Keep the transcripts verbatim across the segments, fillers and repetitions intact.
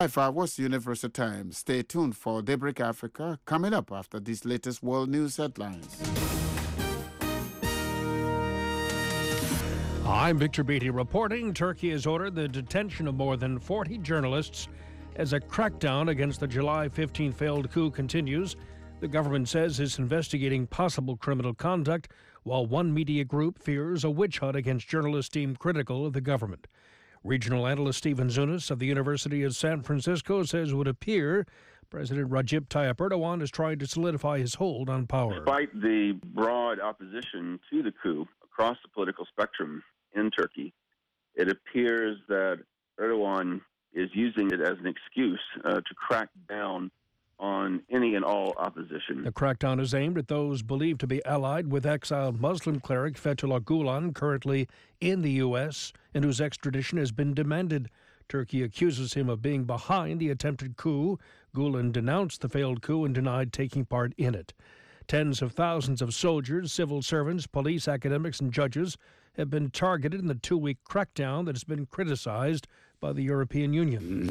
five was Universal Time. Stay tuned for Daybreak Africa coming up after these latest world news headlines. I'm Victor Beatty reporting. Turkey has ordered the detention of more than forty journalists as a crackdown against the July fifteenth failed coup continues. The government says it's investigating possible criminal conduct, while one media group fears a witch hunt against journalists deemed critical of the government. Regional analyst Stephen Zunis of the University of San Francisco says it would appear President Recep Tayyip Erdogan is trying to solidify his hold on power. Despite the broad opposition to the coup across the political spectrum in Turkey, it appears that Erdogan is using it as an excuse uh, to crack down on any and all opposition. The crackdown is aimed at those believed to be allied with exiled Muslim cleric Fethullah Gulen, currently in the U S, and whose extradition has been demanded. Turkey accuses him of being behind the attempted coup. Gulen denounced the failed coup and denied taking part in it. Tens of thousands of soldiers, civil servants, police, academics, and judges have been targeted in the two-week crackdown that has been criticized by the European Union.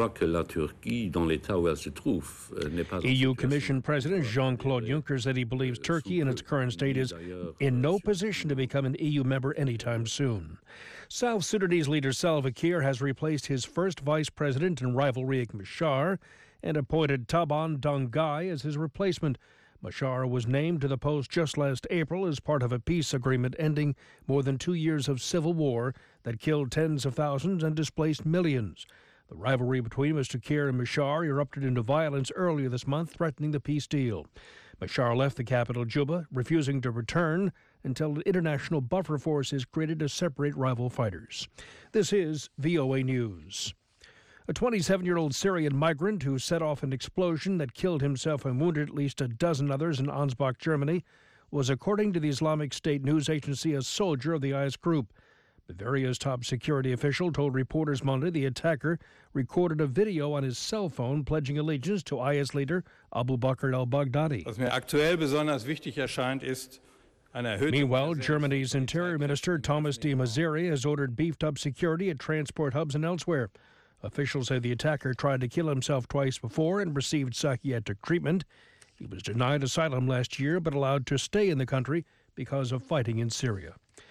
E U Commission President Jean-Claude Juncker said he believes Turkey in its current state is in no position to become an E U member anytime soon. South Sudanese leader Salva Kiir has replaced his first vice president and rival Riek Machar and appointed Taban Dangai as his replacement. Machar was named to the post just last April as part of a peace agreement ending more than two years of civil war that killed tens of thousands and displaced millions. The rivalry between Mister Kiir and Machar erupted into violence earlier this month, threatening the peace deal. Machar left the capital, Juba, refusing to return until an international buffer force is created to separate rival fighters. This is V O A News. A twenty-seven-year-old Syrian migrant who set off an explosion that killed himself and wounded at least a dozen others in Ansbach, Germany, was, according to the Islamic State news agency, a soldier of the I S group. Bavaria's top security official told reporters Monday the attacker recorded a video on his cell phone pledging allegiance to I S leader Abu Bakr al-Baghdadi. Was mir aktuell besonders wichtig erscheint ist, Meanwhile, Germany's Interior Minister Thomas de Maizière has ordered beefed-up security at transport hubs and elsewhere. Officials say the attacker tried to kill himself twice before and received psychiatric treatment. He was denied asylum last year but allowed to stay in the country because of fighting in Syria.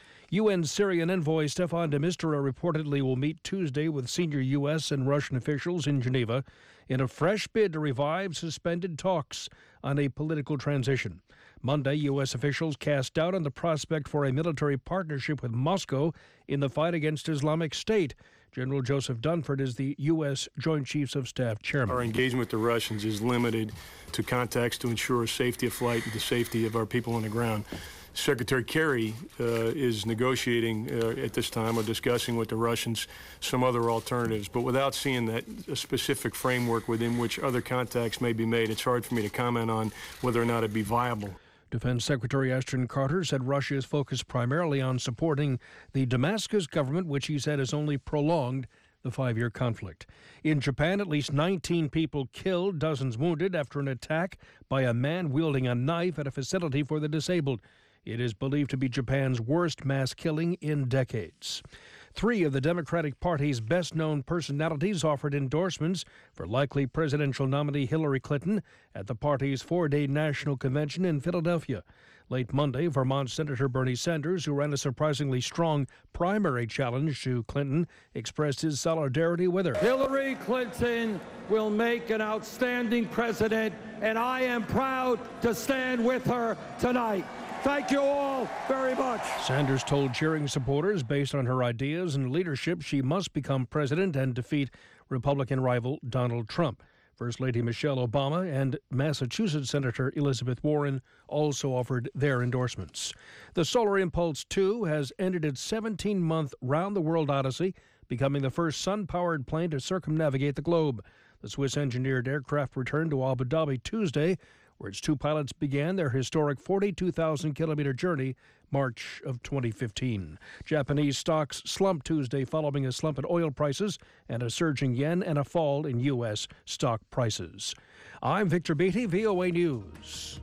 U N Syrian envoy Staffan de Mistura reportedly will meet Tuesday with senior U S and Russian officials in Geneva in a fresh bid to revive suspended talks on a political transition. Monday, U S officials cast doubt on the prospect for a military partnership with Moscow in the fight against Islamic State. General Joseph Dunford is the U S Joint Chiefs of Staff chairman. Our engagement with the Russians is limited to contacts to ensure safety of flight and the safety of our people on the ground. Secretary Kerry uh, is negotiating uh, at this time or discussing with the Russians some other alternatives. But without seeing that a specific framework within which other contacts may be made, it's hard for me to comment on whether or not it'd be viable. Defense Secretary Ashton Carter said Russia is focused primarily on supporting the Damascus government, which he said has only prolonged the five-year conflict. In Japan, at least nineteen people killed, dozens wounded after an attack by a man wielding a knife at a facility for the disabled. It is believed to be Japan's worst mass killing in decades. Three of the Democratic Party's best-known personalities offered endorsements for likely presidential nominee Hillary Clinton at the party's four-day national convention in Philadelphia. Late Monday, Vermont Senator Bernie Sanders, who ran a surprisingly strong primary challenge to Clinton, expressed his solidarity with her. Hillary Clinton will make an outstanding president, and I am proud to stand with her tonight. Thank you all very much. Sanders told cheering supporters, based on her ideas and leadership, she must become president and defeat Republican rival Donald Trump. First Lady Michelle Obama and Massachusetts Senator Elizabeth Warren also offered their endorsements. The Solar Impulse two has ended its seventeen-month round-the-world odyssey, becoming the first sun-powered plane to circumnavigate the globe. The Swiss-engineered aircraft returned to Abu Dhabi Tuesday, where its two pilots began their historic forty-two thousand kilometer journey March of twenty fifteen. Japanese stocks slumped Tuesday following a slump in oil prices and a surging yen and a fall in U S stock prices. I'm Victor Beatty, V O A News.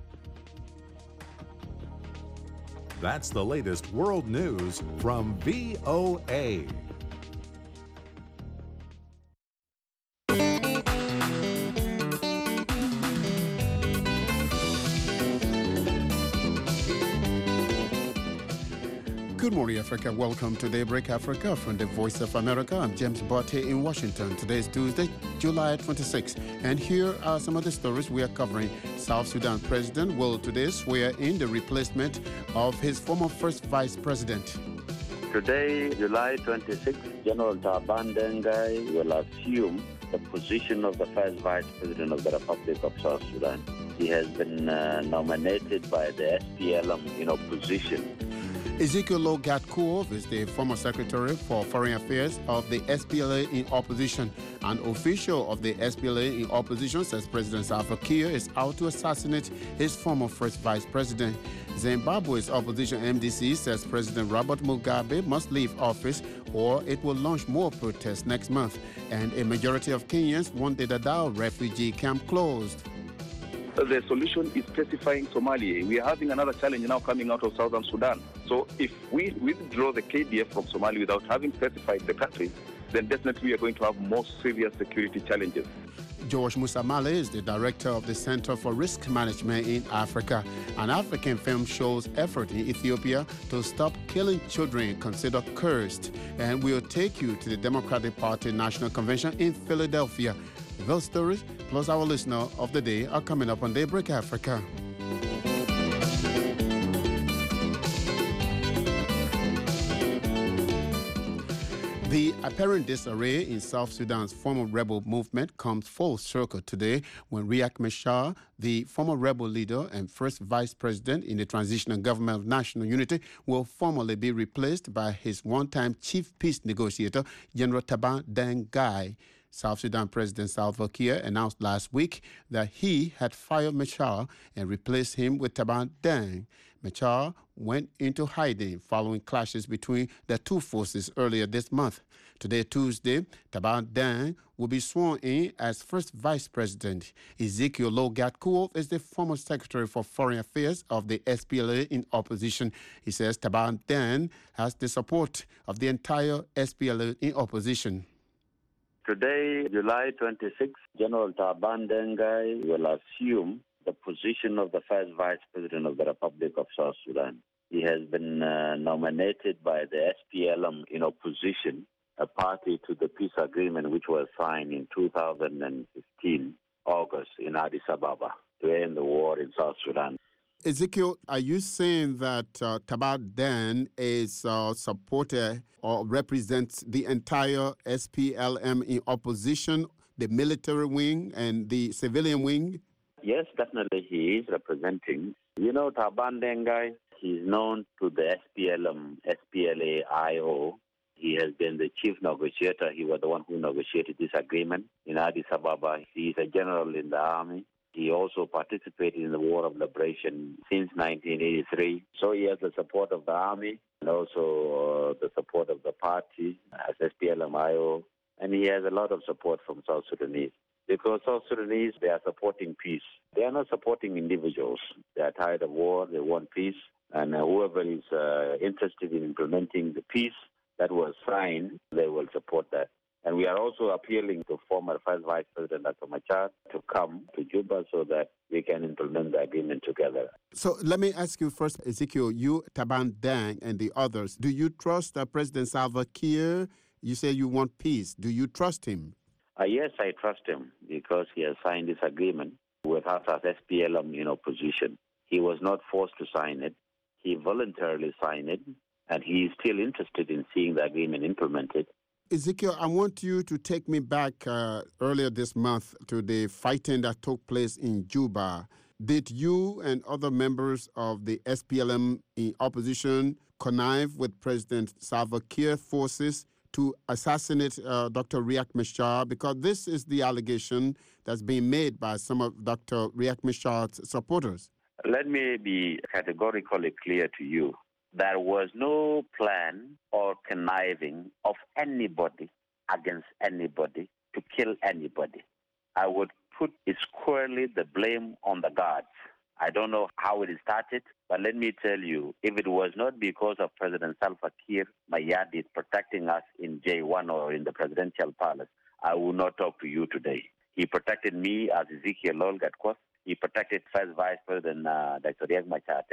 That's the latest world news from V O A. Good morning, Africa. Welcome to Daybreak Africa from the Voice of America. I'm James Botte in Washington. Today is Tuesday, July twenty-sixth. And here are some of the stories we are covering. South Sudan President will today swear in the replacement of his former first vice president. Today, July twenty-sixth, General Taban Dengai will assume the position of the first vice president of the Republic of South Sudan. He has been uh, nominated by the S P L M in opposition. Ezekiel Logat-Kuov is the former secretary for foreign affairs of the S P L A in opposition. An official of the S P L A in opposition says President Salva Kiir is out to assassinate his former first vice president. Zimbabwe's opposition M D C says President Robert Mugabe must leave office or it will launch more protests next month. And a majority of Kenyans want the Dadaab refugee camp closed. The solution is pacifying Somalia. We are having another challenge now coming out of Southern Sudan. So if we withdraw the K D F from Somalia without having pacified the country, then definitely we are going to have more serious security challenges. George Musamale is the director of the Center for Risk Management in Africa. An African film shows effort in Ethiopia to stop killing children considered cursed. And we'll take you to the Democratic Party National Convention in Philadelphia. Those stories, plus our listener of the day, are coming up on Daybreak Africa. The apparent disarray in South Sudan's former rebel movement comes full circle today when Riek Machar, the former rebel leader and first vice president in the transitional government of national unity, will formally be replaced by his one-time chief peace negotiator, General Taban Deng Gai. South Sudan President Salva Kiir announced last week that he had fired Machar and replaced him with Taban Deng. Machar went into hiding following clashes between the two forces earlier this month. Today, Tuesday, Taban Deng will be sworn in as first vice president. Ezekiel Logat-Kuov is the former secretary for foreign affairs of the S P L A in opposition. He says Taban Deng has the support of the entire S P L A in opposition. Today, July twenty-sixth, General Taban Dengai will assume the position of the first vice president of the Republic of South Sudan. He has been uh, nominated by the S P L M in opposition, a party to the peace agreement which was signed in two thousand fifteen, August, in Addis Ababa, to end the war in South Sudan. Ezekiel, are you saying that uh, Taban Deng is a supporter or represents the entire S P L M in opposition, the military wing and the civilian wing? Yes, definitely he is representing. You know, Taban Dengai, he's known to the S P L M, S P L A I O. He has been the chief negotiator. He was the one who negotiated this agreement in Addis Ababa. He is a general in the army. He also participated in the War of Liberation since nineteen eighty-three. So he has the support of the army and also uh, the support of the party as S P L M I O. And he has a lot of support from South Sudanese. Because South Sudanese, they are supporting peace. They are not supporting individuals. They are tired of war. They want peace. And uh, whoever is uh, interested in implementing the peace that was signed, they will support that. And we are also appealing to former First Vice President Doctor Machar to come to Juba so that we can implement the agreement together. So let me ask you first, Ezekiel, you, Taban Deng, and the others, do you trust uh, President Salva Kiir? You say you want peace. Do you trust him? Uh, yes, I trust him because he has signed this agreement with us as S P L M in opposition. He was not forced to sign it. He voluntarily signed it, and he is still interested in seeing the agreement implemented. Ezekiel, I want you to take me back uh, earlier this month to the fighting that took place in Juba. Did you and other members of the S P L M in opposition connive with President Salva Kiir forces to assassinate uh, Doctor Riek Machar? Because this is the allegation that's being made by some of Doctor Riek Machar's supporters. Let me be categorically clear to you. There was no plan or conniving of anybody against anybody to kill anybody. I would put squarely the blame on the guards. I don't know how it started, but let me tell you, if it was not because of President Salva Kiir Mayardit protecting us in J one or in the presidential palace, I would not talk to you today. He protected me as Ezekiel Logat-Kuov. He protected First Vice President uh, Doctor Riek Machar.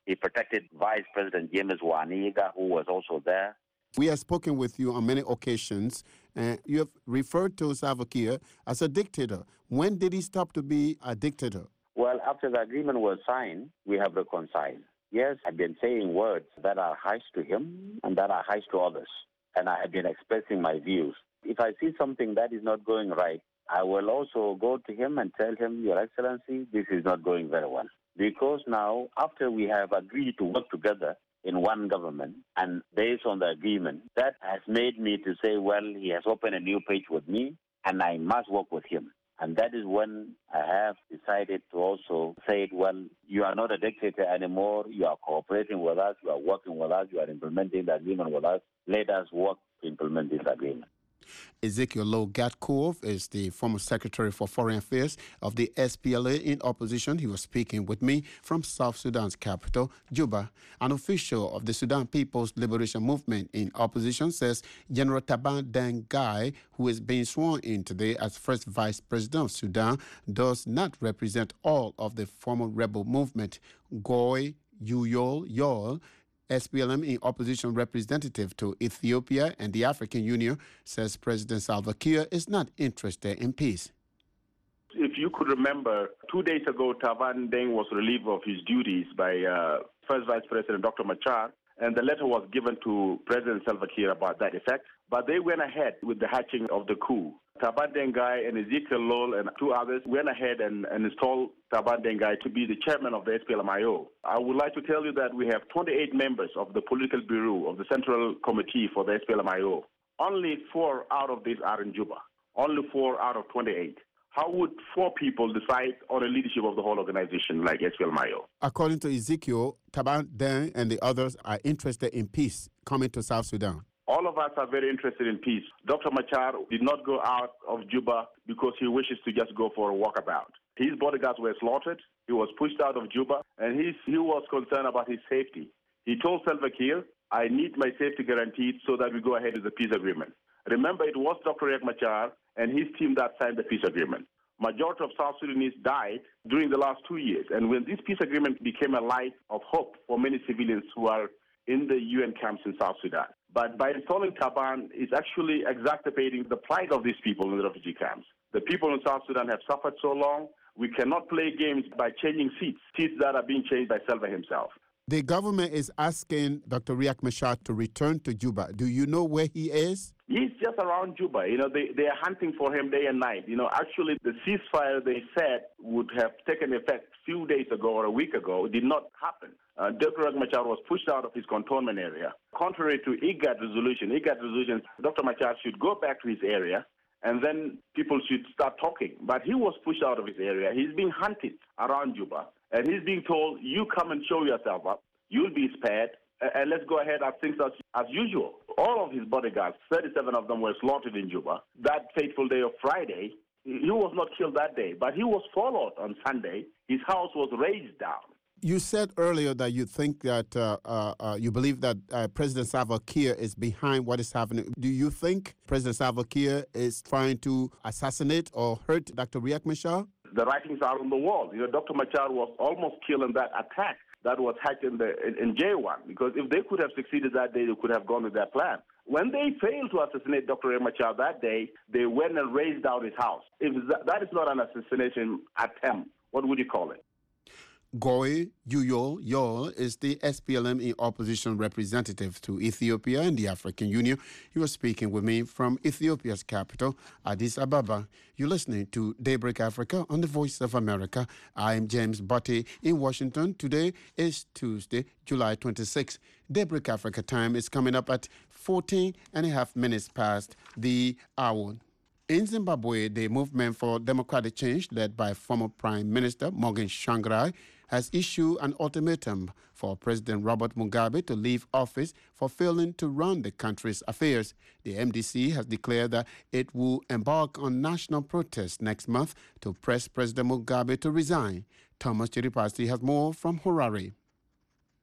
He protected Vice President James Waniga, who was also there. We have spoken with you on many occasions, and you have referred to Salva Kiir as a dictator. When did he stop to be a dictator? Well, after the agreement was signed, we have reconciled. Yes, I've been saying words that are harsh to him and that are harsh to others, and I have been expressing my views. If I see something that is not going right, I will also go to him and tell him, Your Excellency, this is not going very well. Because now, after we have agreed to work together in one government, and based on the agreement, that has made me to say, well, he has opened a new page with me, and I must work with him. And that is when I have decided to also say, well, you are not a dictator anymore. You are cooperating with us. You are working with us. You are implementing the agreement with us. Let us work to implement this agreement. Ezekiel Low Gatkov is the former Secretary for Foreign Affairs of the S P L A in opposition. He was speaking with me from South Sudan's capital, Juba. An official of the Sudan People's Liberation Movement in opposition says General Taban Deng Gai, who is being sworn in today as first Vice President of Sudan, does not represent all of the former rebel movement. Goy Uyol Yol, S P L M in opposition representative to Ethiopia and the African Union, says President Salva Kiir is not interested in peace. If you could remember, two days ago, Taban Deng was relieved of his duties by uh, First Vice President Doctor Machar, and the letter was given to President Salva Kiir about that effect. But they went ahead with the hatching of the coup. Taban Deng Gai and Ezekiel Lol and two others went ahead and, and installed Taban Deng Gai to be the chairman of the S P L M I O. I would like to tell you that we have twenty-eight members of the political bureau of the Central Committee for the S P L M I O. Only four out of these are in Juba. Only four out of twenty-eight. How would four people decide on the leadership of the whole organization like S P L M I O? According to Ezekiel, Taban Deng and the others are interested in peace coming to South Sudan. All of us are very interested in peace. Doctor Machar did not go out of Juba because he wishes to just go for a walkabout. His bodyguards were slaughtered. He was pushed out of Juba, and he's, he was concerned about his safety. He told Salva Kiir, I need my safety guaranteed so that we go ahead with the peace agreement. Remember, it was Doctor Riek Machar and his team that signed the peace agreement. Majority of South Sudanese died during the last two years, and when this peace agreement became a light of hope for many civilians who are in the U N camps in South Sudan. But by installing Taban, it's actually exacerbating the plight of these people in the refugee camps. The people in South Sudan have suffered so long. We cannot play games by changing seats, seats that are being changed by Salva himself. The government is asking Doctor Riek Machar to return to Juba. Do you know where he is? He's just around Juba. You know, they, they are hunting for him day and night. You know, actually, the ceasefire they said would have taken effect a few days ago or a week ago did not happen. Uh, Doctor Riek Machar was pushed out of his cantonment area. Contrary to IGAD resolution, IGAD resolution, Doctor Machar should go back to his area and then people should start talking. But he was pushed out of his area. He's being hunted around Juba. And he's being told, you come and show yourself up. You'll be spared. And let's go ahead as things as, as usual. All of his bodyguards, thirty-seven of them were slaughtered in Juba. That fateful day of Friday, he was not killed that day, but he was followed on Sunday. His house was razed down. You said earlier that you think that, uh, uh, uh, you believe that uh, President Salva Kiir is behind what is happening. Do you think President Salva Kiir is trying to assassinate or hurt Doctor Riek Machar? The writings are on the wall. You know, Doctor Machar was almost killed in that attack that was hatched in, the, in, in J one, because if they could have succeeded that day, they could have gone with their plan. When they failed to assassinate Doctor Riek Machar that day, they went and razed down his house. If that, that is not an assassination attempt, what would you call it? Goy Uyol Yol is the S P L M in opposition representative to Ethiopia and the African Union. He was speaking with me from Ethiopia's capital, Addis Ababa. You're listening to Daybreak Africa on the Voice of America. I'm James Botte in Washington. Today is Tuesday, July twenty-sixth. Daybreak Africa time is coming up at fourteen and a half minutes past the hour. In Zimbabwe, the Movement for Democratic Change, led by former Prime Minister Morgan Tsvangirai, has issued an ultimatum for President Robert Mugabe to leave office for failing to run the country's affairs. The M D C has declared that it will embark on national protest next month to press President Mugabe to resign. Thomas Chiripasi has more from Harare.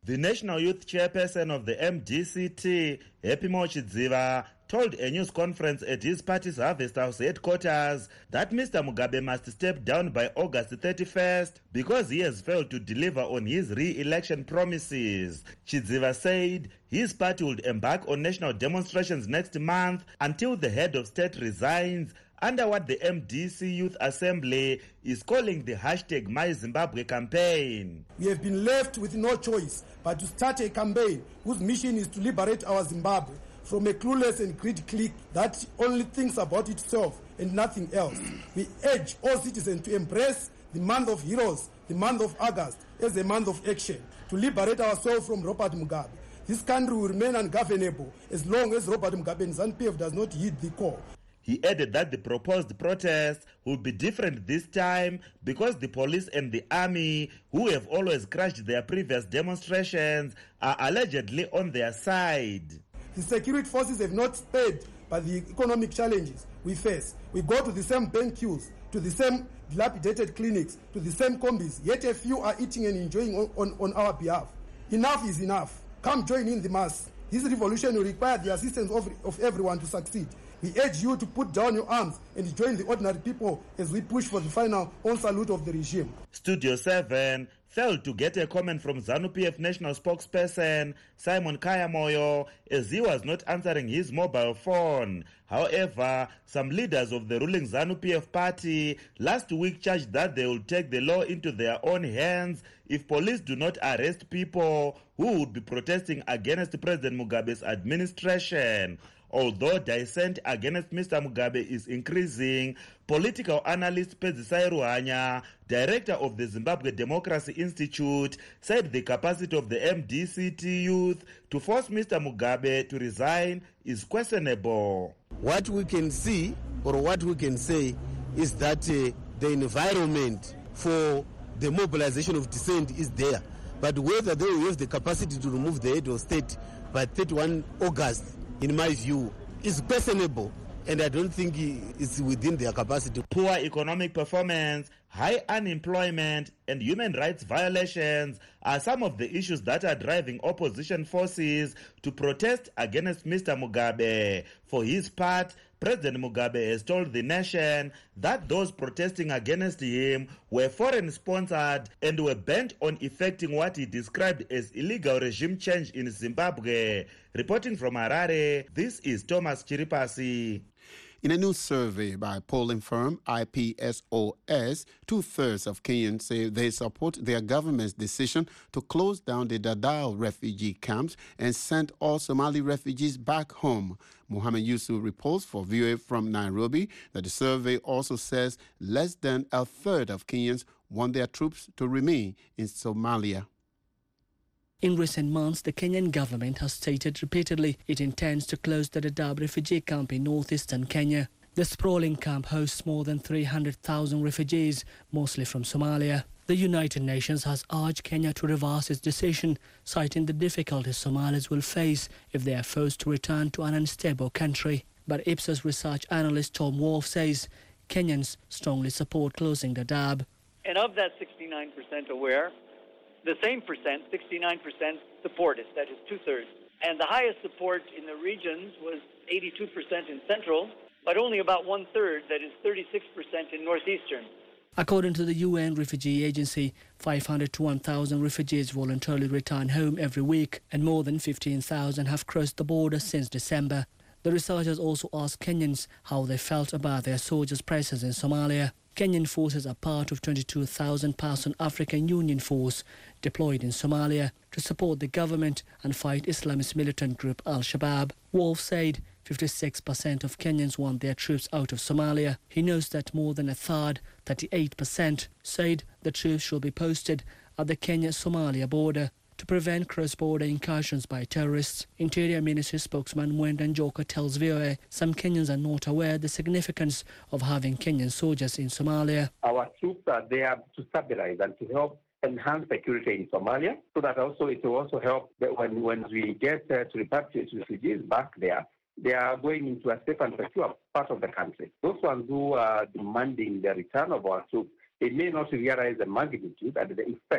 The National Youth Chairperson of the M D C T, Happy Mochidziva, told a news conference at his party's Harvest House headquarters that Mister Mugabe must step down by August thirty-first because he has failed to deliver on his re-election promises. Chidziva said his party would embark on national demonstrations next month until the head of state resigns, under what the M D C Youth Assembly is calling the hashtag My Zimbabwe campaign. We have been left with no choice but to start a campaign whose mission is to liberate our Zimbabwe from a clueless and greedy clique that only thinks about itself and nothing else. We urge all citizens to embrace the month of heroes, the month of August, as a month of action, to liberate ourselves from Robert Mugabe. This country will remain ungovernable as long as Robert Mugabe and ZANU P F does not heed the call. He added that the proposed protest will be different this time because the police and the army, who have always crushed their previous demonstrations, are allegedly on their side. The security forces have not spared by the economic challenges we face. We go to the same bank queues, to the same dilapidated clinics, to the same combis, yet a few are eating and enjoying on, on, on our behalf. Enough is enough. Come join in the mass. This revolution will require the assistance of, of everyone to succeed. We urge you to put down your arms and join the ordinary people as we push for the final on salute of the regime. Studio seven failed to get a comment from ZANU P F national spokesperson Simon Kayamoyo as he was not answering his mobile phone. However, some leaders of the ruling ZANU P F party last week charged that they will take the law into their own hands if police do not arrest people who would be protesting against President Mugabe's administration. Although dissent against Mister Mugabe is increasing, political analyst Pezisai Ruhanya, director of the Zimbabwe Democracy Institute, said the capacity of the M D C T youth to force Mister Mugabe to resign is questionable. What we can see, or what we can say, is that uh, the environment for the mobilization of dissent is there. But whether they will have the capacity to remove the head of state by thirty-first of August, in my view, is questionable, and I don't think it's within their capacity. Poor economic performance, high unemployment, and human rights violations are some of the issues that are driving opposition forces to protest against Mister Mugabe. For his part, President Mugabe has told the nation that those protesting against him were foreign-sponsored and were bent on effecting what he described as illegal regime change in Zimbabwe. Reporting from Harare, this is Thomas Chiripasi. In a new survey by polling firm I P S O S, two-thirds of Kenyans say they support their government's decision to close down the Dadaab refugee camps and send all Somali refugees back home. Mohammed Yusuf reports for V O A from Nairobi that the survey also says less than a third of Kenyans want their troops to remain in Somalia. In recent months, the Kenyan government has stated repeatedly it intends to close the Dadaab refugee camp in northeastern Kenya. The sprawling camp hosts more than three hundred thousand refugees, mostly from Somalia. The United Nations has urged Kenya to reverse its decision, citing the difficulties Somalis will face if they are forced to return to an unstable country. But Ipsos research analyst Tom Wolf says Kenyans strongly support closing Dadaab. And of that sixty-nine percent aware, the same percent, sixty-nine percent, support it. That is two-thirds. And the highest support in the regions was eighty-two percent in central, but only about one-third, that is thirty-six percent in northeastern. According to the U N Refugee Agency, five hundred to one thousand refugees voluntarily return home every week, and more than fifteen thousand have crossed the border since December. The researchers also asked Kenyans how they felt about their soldiers' presence in Somalia. Kenyan forces are part of twenty-two thousand person African Union force deployed in Somalia to support the government and fight Islamist militant group Al-Shabaab. Wolf said fifty-six percent of Kenyans want their troops out of Somalia. He knows that more than a third, thirty-eight percent, said the troops should be posted at the Kenya-Somalia border to prevent cross-border incursions by terrorists. Interior Ministry spokesman Mwenda Njoka tells V O A some Kenyans are not aware of the significance of having Kenyan soldiers in Somalia. Our troops are there to stabilize and to help enhance security in Somalia, so that also it will also help that when, when we get uh, to repatriate refugees back there, they are going into a safe and secure part of the country. Those ones who are demanding the return of our troops, they may not realize the magnitude and the effect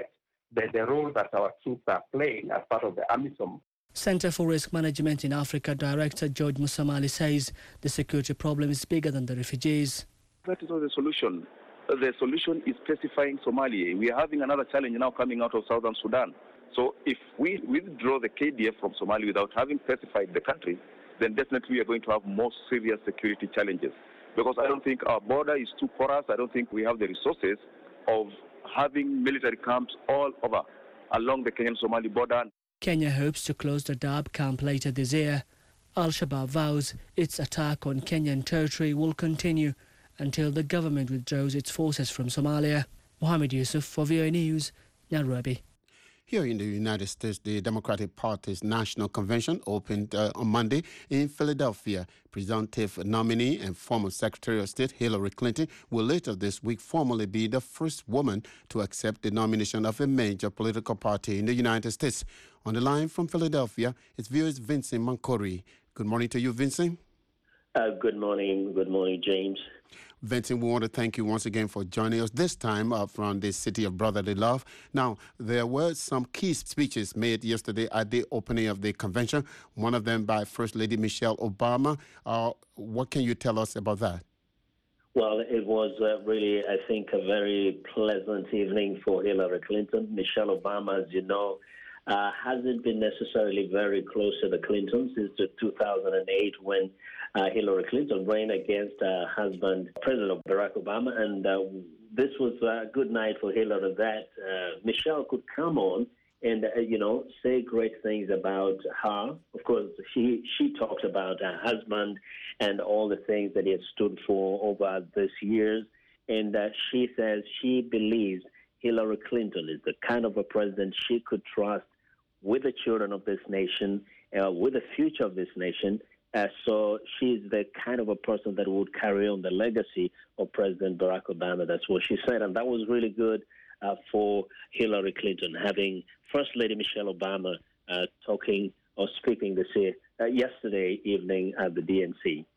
the, the role that our troops are playing as part of the AMISOM. Center for Risk Management in Africa Director George Musamali says the security problem is bigger than the refugees. That is not the solution. The solution is pacifying Somalia. We are having another challenge now coming out of Southern Sudan. So if we withdraw the K D F from Somalia without having pacified the country, then definitely we are going to have more serious security challenges. Because I don't think our border is too porous. I don't think we have the resources of having military camps all over along the Kenyan-Somali border. Kenya hopes to close the Dadaab camp later this year. Al-Shabaab vows its attack on Kenyan territory will continue until the government withdraws its forces from Somalia. Mohammed Yusuf for V O A News, Nairobi. Here in the United States, the Democratic Party's National Convention opened uh, on Monday in Philadelphia. Presumptive nominee and former Secretary of State Hillary Clinton will later this week formally be the first woman to accept the nomination of a major political party in the United States. On the line from Philadelphia, it's V O A's Vincent Mankori. Good morning to you, Vincent. Uh, good morning. Good morning, James. Vincent, we want to thank you once again for joining us, this time uh, from the city of brotherly love. Now, there were some key speeches made yesterday at the opening of the convention, one of them by First Lady Michelle Obama. Uh, what can you tell us about that? Well, it was uh, really, I think, a very pleasant evening for Hillary Clinton. Michelle Obama, as you know, uh, hasn't been necessarily very close to the Clintons since two thousand eight when uh, Hillary Clinton ran against her husband, President Barack Obama. And uh, this was a good night for Hillary that uh, Michelle could come on and, uh, you know, say great things about her. Of course, she, she talked about her husband and all the things that he had stood for over these years. And uh, she says she believes Hillary Clinton is the kind of a president she could trust with the children of this nation, uh, with the future of this nation. Uh, so she's the kind of a person that would carry on the legacy of President Barack Obama. That's what she said. And that was really good uh, for Hillary Clinton, having First Lady Michelle Obama uh, talking or speaking this year, uh, yesterday evening at the D N C.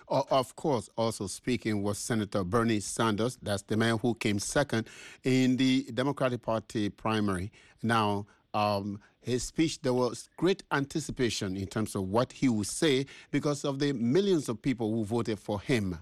Of course, also speaking was Senator Bernie Sanders. That's the man who came second in the Democratic Party primary. Now, um, his speech, there was great anticipation in terms of what he would say because of the millions of people who voted for him.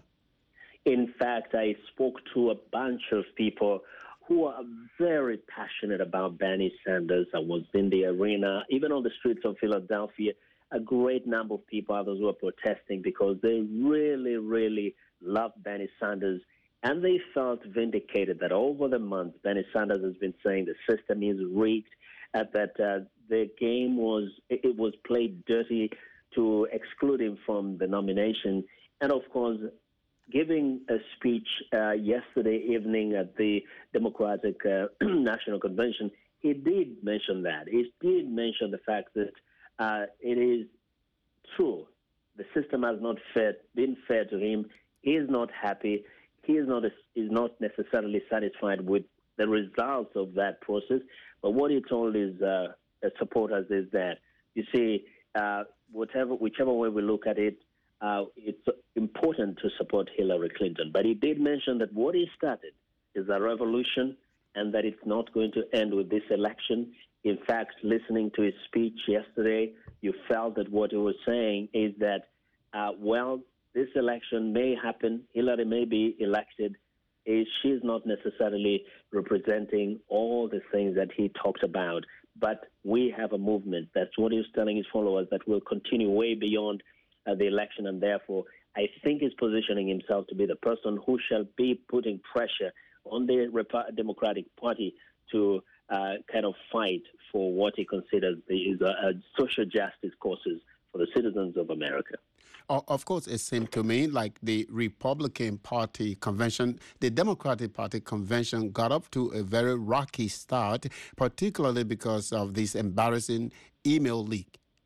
In fact, I spoke to a bunch of people who are very passionate about Bernie Sanders. I was in the arena, even on the streets of Philadelphia. A great number of people, others were protesting because they really, really love Bernie Sanders. And they felt vindicated that over the months, Bernie Sanders has been saying the system is rigged, uh, that uh, the game was, it, it was played dirty to exclude him from the nomination. And of course, giving a speech uh, yesterday evening at the Democratic uh, National Convention, he did mention that. He did mention the fact that Uh, it is true. The system has not fair, been fair to him. He is not happy. He is not, is not necessarily satisfied with the results of that process. But what he told his uh, supporters is that, you see, uh, whatever, whichever way we look at it, uh, it's important to support Hillary Clinton. But he did mention that what he started is a revolution and that it's not going to end with this election. In fact, listening to his speech yesterday, you felt that what he was saying is that, uh, well, this election may happen, Hillary may be elected. She's not necessarily representing all the things that he talked about, but we have a movement. That's what he's telling his followers, that will continue way beyond uh, the election, and therefore I think he's positioning himself to be the person who shall be putting pressure on the Rep- Democratic Party to Uh, kind of fight for what he considers is a, a social justice causes for the citizens of America. Of course, it seemed to me like the Republican Party convention, the Democratic Party convention got up to a very rocky start, particularly because of this embarrassing email leak.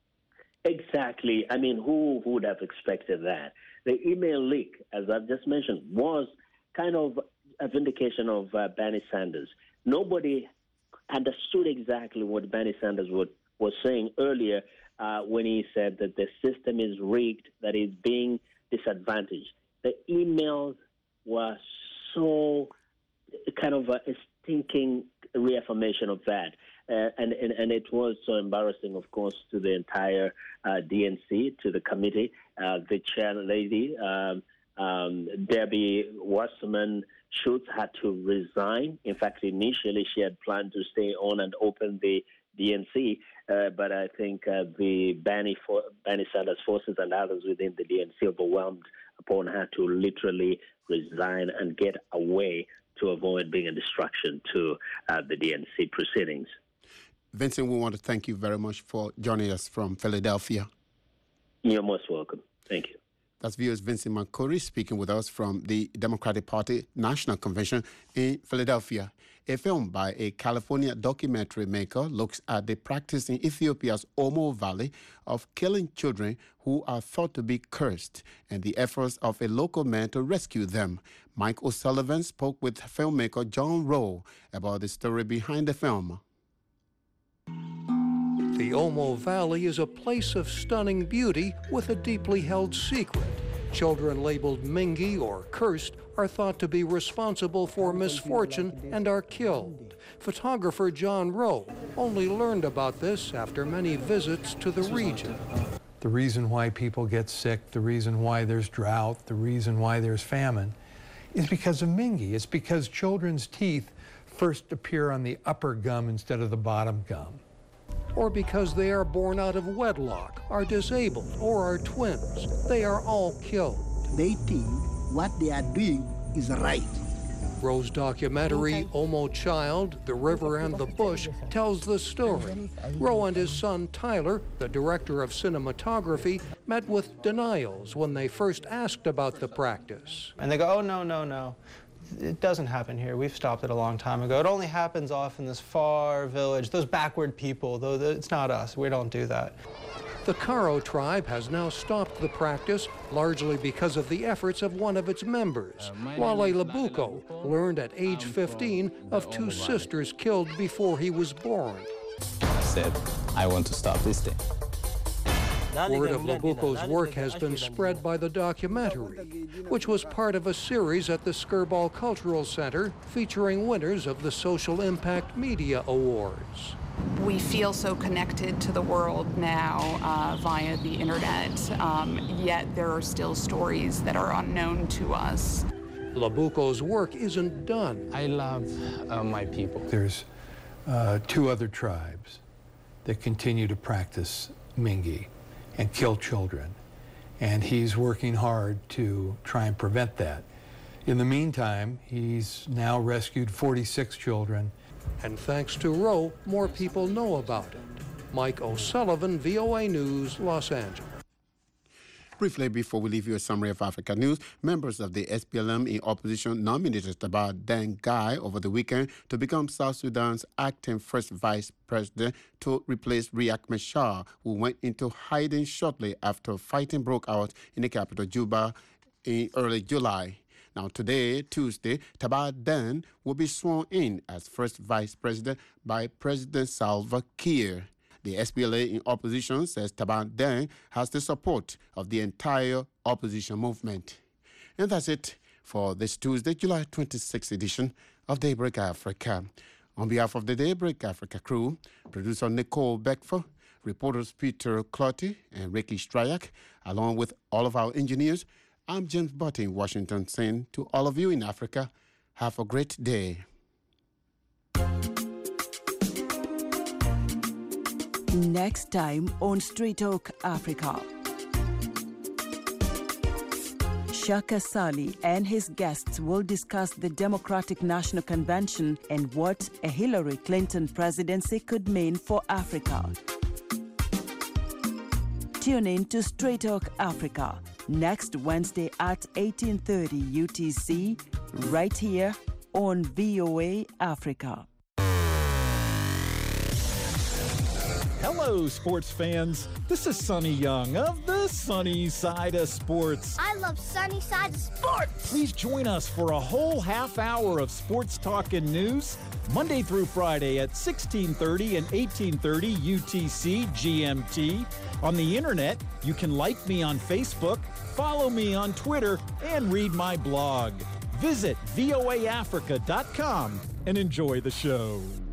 Exactly. I mean, who would have expected that? The email leak, as I've just mentioned, was kind of a vindication of uh, Bernie Sanders. Nobody understood exactly what Bernie Sanders would, was saying earlier uh, when he said that the system is rigged, that is being disadvantaged. The emails were so kind of a, a stinking reaffirmation of that. Uh, and, and, and it was so embarrassing, of course, to the entire uh, D N C, to the committee. Uh, the chair lady, um, um, Debbie Wasserman Schultz, had to resign. In fact, initially she had planned to stay on and open the D N C, uh, but I think uh, the Bernie, for, Bernie Sanders forces and others within the D N C overwhelmed upon her to literally resign and get away to avoid being a distraction to uh, the D N C proceedings. Vincent, we want to thank you very much for joining us from Philadelphia. You're most welcome. Thank you. That's viewers Vincent Mankori speaking with us from the Democratic Party National Convention in Philadelphia. A film by a California documentary maker looks at the practice in Ethiopia's Omo Valley of killing children who are thought to be cursed and the efforts of a local man to rescue them. Mike O'Sullivan spoke with filmmaker John Rowe about the story behind the film. The Omo Valley is a place of stunning beauty with a deeply held secret. Children labeled Mingi or cursed are thought to be responsible for misfortune and are killed. Photographer John Rowe only learned about this after many visits to the region. The reason why people get sick, the reason why there's drought, the reason why there's famine is because of Mingi. It's because children's teeth first appear on the upper gum instead of the bottom gum. Or because they are born out of wedlock, are disabled, or are twins. They are all killed. They think what they are doing is right. Rowe's documentary, Omo Child, The River and the Bush, tells the story. Rowe and his son Tyler, the director of cinematography, met with denials when they first asked about the practice. And they go, oh, no, no, no. It doesn't happen here. We've stopped it a long time ago. It only happens off in this far village. Those backward people, though, it's not us. We don't do that. The Karo tribe has now stopped the practice, largely because of the efforts of one of its members. Uh, Wale Labuko learned at age fifteen of two sisters killed before he was born. I said, I want to stop this thing. Word of Labuko's work has been spread by the documentary, which was part of a series at the Skirball Cultural Center featuring winners of the Social Impact Media Awards. We feel so connected to the world now uh, via the internet, um, yet there are still stories that are unknown to us. Labuko's work isn't done. I love uh, my people. There's uh, two other tribes that continue to practice Mingi and kill children, and he's working hard to try and prevent that. In the meantime, he's now rescued forty-six children. And thanks to Rowe, more people know about it. Mike O'Sullivan, V O A News, Los Angeles. Briefly, before we leave you a summary of Africa news, members of the S P L M in opposition nominated Taban Deng Gai over the weekend to become South Sudan's acting first vice president to replace Riek Machar, who went into hiding shortly after fighting broke out in the capital, Juba, in early July. Now, today, Tuesday, Taban Deng will be sworn in as first vice president by President Salva Kiir. The S P L A in opposition says Taban Deng has the support of the entire opposition movement. And that's it for this Tuesday, July twenty-sixth edition of Daybreak Africa. On behalf of the Daybreak Africa crew, producer Nicole Beckfer, reporters Peter Clotty and Ricky Stryak, along with all of our engineers, I'm James Butt in Washington saying to all of you in Africa, have a great day. Next time on Street Talk Africa. Shaka Sali and his guests will discuss the Democratic National Convention and what a Hillary Clinton presidency could mean for Africa. Tune in to Straight Talk Africa next Wednesday at eighteen thirty U T C, right here on V O A Africa. Hello, sports fans. This is Sonny Young of the Sunny Side of Sports. I love Sunny Side of Sports. Please join us for a whole half hour of sports talk and news, Monday through Friday at sixteen thirty and eighteen thirty U T C G M T. On the internet, you can like me on Facebook, follow me on Twitter, and read my blog. Visit V O A Africa dot com and enjoy the show.